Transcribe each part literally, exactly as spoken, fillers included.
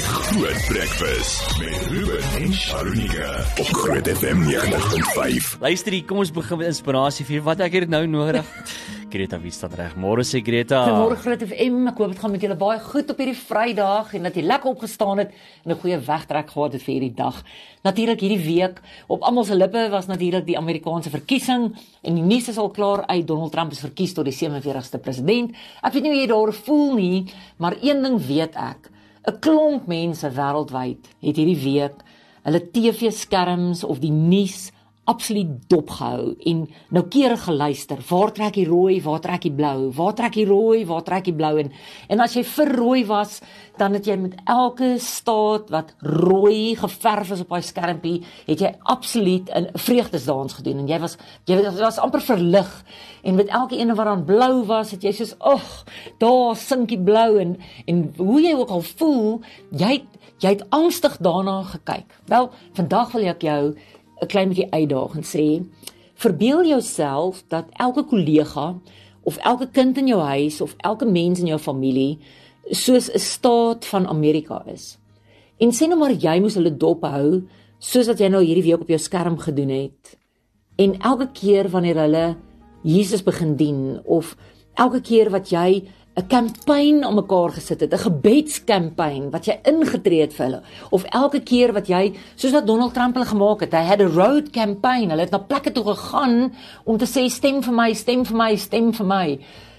Groot Breakfast met Ruben en Sharonika op Groot F M negentig punt vyf. Luister hier, kom ons begin met inspirasie vir wat ek het nou nodig. Greta, wie staan reg? Môre sê Greta. Goeiemôre Groot F M, ek hoop dit gaan met julle baie goed op hierdie Vrydag en dat jy lekker opgestaan het en 'n goeie wegtrek gehad het vir hierdie dag. Natuurlik hierdie week, op almal se lippe was natuurlik die Amerikaanse verkiesing en die nuus is al klaar uit, Donald Trump is verkies tot die sewe en veertigste president. Ek weet nie hoe jy daar voel nie, maar een ding weet ek, 'n klomp mense wêreldwyd het hierdie week hulle T V-skerms of die nuus absoluut dopgehou en noukeurig geluister. Waar trek die rooi, waar trek die blou? Waar trek die rooi, waar trek die blou? En, en as jy vir rooi was, dan het jy met elke staat wat rooi geverf is op daai skermpie, het jy absoluut 'n vreugdesdans gedoen en jy was jy was amper verlig. En met elke ene wat dan blou was, het jy soos, "Ag, daar sink die blou." En en hoe jy ook al voel, jy jy het angstig daarna gekyk. Wel, vandag wil ek jou 'n klein bietjie uitdaag en sê, verbeel jouself dat elke kollega of elke kind in jou huis of elke mens in jou familie soos 'n staat van Amerika is. En sê nou maar jy moes hulle dop hou, soos wat jy nou hierdie week op jou skerm gedoen het. En elke keer wanneer hulle Jesus begin dien, of elke keer wat jy 'n kampanje aan mekaar gesit het, 'n gebedskampanje wat jy ingetree het vir hulle, of elke keer wat jy, soos wat Donald Trump hulle gemaak het, hy had a road campaign, hulle het na plekke toe gegaan om te sê, stem vir my, stem vir my, stem vir my.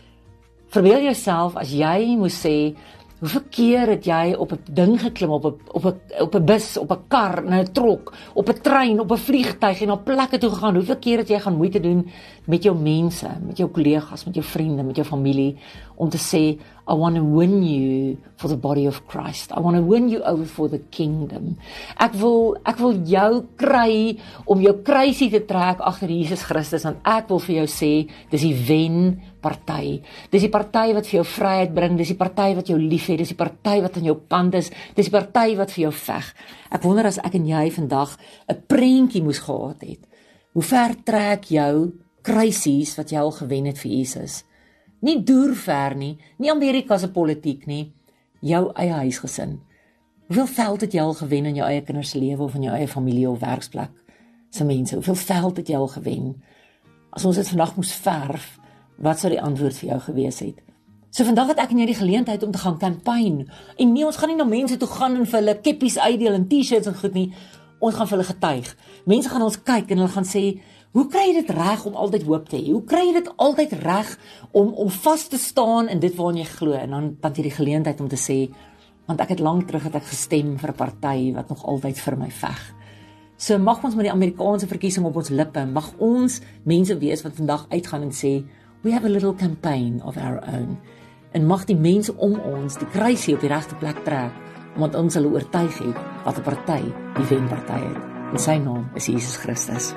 Verbeel jouself as jy moes sê, hoeveel keer het jy op 'n ding geklim, op 'n op 'n op 'n bus, op 'n kar, in 'n trok, op 'n trein, op 'n vliegtuig en na plekke toe gegaan? Hoeveel keer het jy gaan moeite doen met jou mense, met jou kollegas, met jou vriende, met jou familie om te sê, I want to win you for the body of Christ. I want to win you over for the kingdom. Ek wil ek wil jou kry om jou kruisie te trek agter Jesus Christus, en ek wil vir jou sê, dis die wen party. Dis die party wat vir jou vryheid bring, dis die party wat jou liefhet, dis die party wat aan jou kant is, dis die party wat vir jou veg. Ek wonder as ek en jy vandag 'n prentjie moes gehad het. Hoe ver trek jou kruisies wat jy al gewen het vir Jesus? Nie deur ver nie, nie Amerika se politiek nie, jou eie huisgesin. Hoeveel veld het jy al gewen in jou eie kinders se lewe of in jou eie familie of werksplek se mense? Hoeveel veld het jy al gewen? As ons dit vandag moes verf, wat sou die antwoord vir jou gewees het? So vandag het ek en jy die geleentheid om te gaan campaign. En nee, ons gaan nie na mense toe gaan en vir hulle keppies uitdeel en t-shirts en goed nie. Ons gaan vir hulle getuig. Mense gaan ons kyk en hulle gaan sê, hoe kry jy dit reg om altyd hoop te hê? Hoe kry jy dit altyd reg om om vas te staan in dit waarin jy glo? En dan dan jy die geleentheid om te sê, want ek het lank terug het ek gestem vir 'n party wat nog altyd vir my veg. So mag ons met die Amerikaanse verkiesing op ons lippe, mag ons mense wees wat vandag uitgaan en sê, we have a little campaign of our own. En mag die mense om ons die kruisie op die regte plek trek, omdat ons hulle oortuig het wat 'n party die wenparty het. En sy naam is Jesus Christus.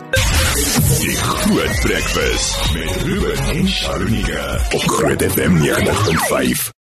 Die Groot Breakfast met Ruben en Sharonika op Groot F M negentig punt vyf.